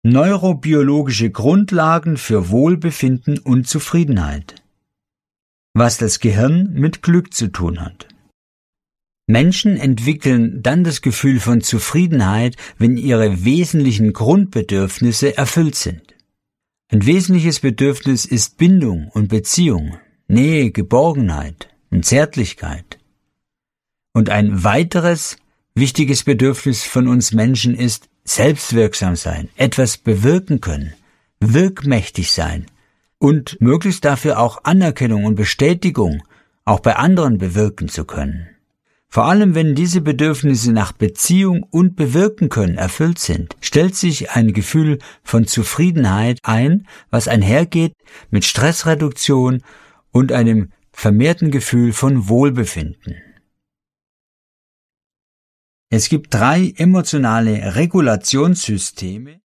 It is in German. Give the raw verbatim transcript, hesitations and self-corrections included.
Neurobiologische Grundlagen für Wohlbefinden und Zufriedenheit. Was das Gehirn mit Glück zu tun hat. Menschen entwickeln dann das Gefühl von Zufriedenheit, wenn ihre wesentlichen Grundbedürfnisse erfüllt sind. Ein wesentliches Bedürfnis ist Bindung und Beziehung, Nähe, Geborgenheit und Zärtlichkeit. Und ein weiteres wichtiges Bedürfnis von uns Menschen ist selbstwirksam sein, etwas bewirken können, wirkmächtig sein und möglichst dafür auch Anerkennung und Bestätigung auch bei anderen bewirken zu können. Vor allem, wenn diese Bedürfnisse nach Beziehung und bewirken können erfüllt sind, stellt sich ein Gefühl von Zufriedenheit ein, was einhergeht mit Stressreduktion und einem vermehrten Gefühl von Wohlbefinden. Es gibt drei emotionale Regulationssysteme,